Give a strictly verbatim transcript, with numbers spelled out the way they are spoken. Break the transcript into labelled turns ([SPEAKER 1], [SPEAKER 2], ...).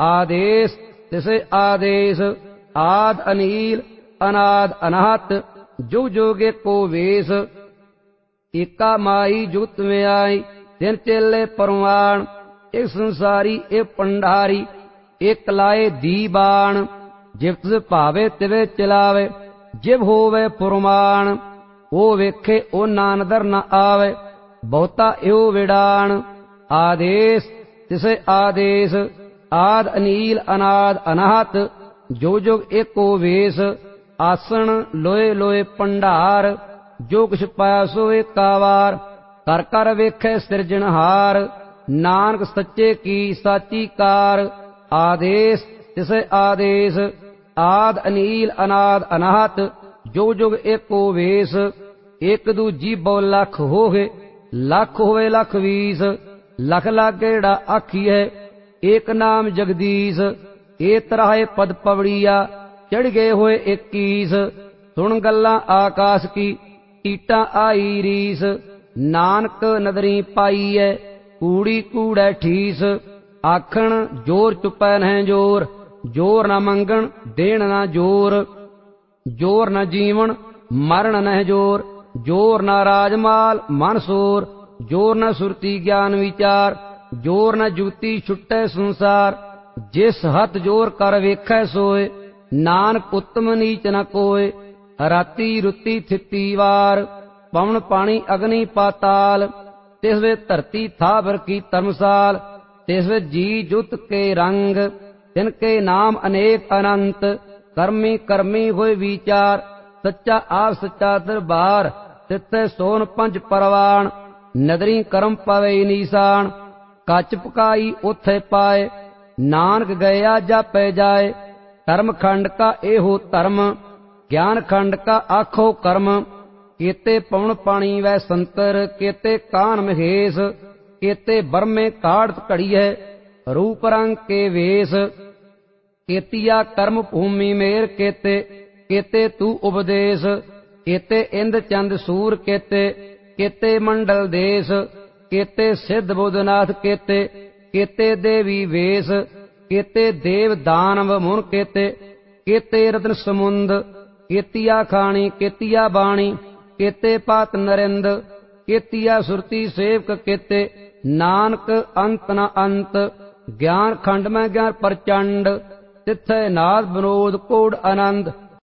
[SPEAKER 1] आदेश तिसे आदेश आद अनील अनाद अनाहत जुग जुग एको वेश एका माई जुगत में आई तिन चेले परवान एक संसारी एक पंडारी एक लाए दीबान जिव तिस भावे तिवे चलावे जिव होवे पुरमान ओ वेखे ओ नानदर न आवे बहुता एहो विडान आदेश तिसे आदेश आद अनील अनाद अनाहत जो जुग एको वेश आसन लोए लोए पंडार जो कुछ पाया सो एका वार कर कर वेखे सिरजनहार नानक सच्चे की साची कार आदेश तिसे आदेश आद अनील अनाद अनाहत जो जुग एको वेश एक दूजी बौ लख होगे लख होवे लख बीस लख लागेड़ा आखी है एक नाम जगदीश ए तराहे पद पवड़िया चढ़ गए हुए इक्कीस सुन गल्ला आकाश की टीटा आई रीस नानक नदरी पाई है कूड़ी कूड़ै ठीस आखण जोर चुपै नह जोर जोर न मंगण देण न जोर जोर न जीवन मरण नह जोर जोर न राजमाल मन सोर जोर न सुरती ज्ञान विचार जोर न जुगती छुट्टै संसार जिस हथ जोर कर वेखै सोए नानक उत्तम नीच न कोय राती रुती थिती वार पवन पानी अग्नि पाताल तिस वे धरती थावर की धर्मसाल तिस वे जी जुत के रंग तिनके नाम अनेक अनंत कर्मी कर्मी होए विचार सच्चा आप सच्चा दरबार तिथे सोन पंच परवान नदरी करम पवे निशान कच पकाई उथे पाए नानक गया जापै जाए धर्म खंड का एहो धर्म ज्ञान खंड का आखो कर्म केते पवन पानी वै संतर केते कान महेश केते बरमे काढ़ घड़ी है रूप रंग के वेश केतिया कर्म भूमि मेर केते केते तू उपदेश केते इंद चंद सूर केते केते मंडल देश केते सिद्ध बुधनाथ केते केते देवी वेश केते देव दानव मुन केते केते रत्न समुंद केतिया खाणी केतिया बाणी केते पात नरिंद केतिया सुरती सेवक केते नानक अंत न अंत ज्ञान खंड में ज्ञान प्रचंड तिथे नाद विनोद कोड आनंद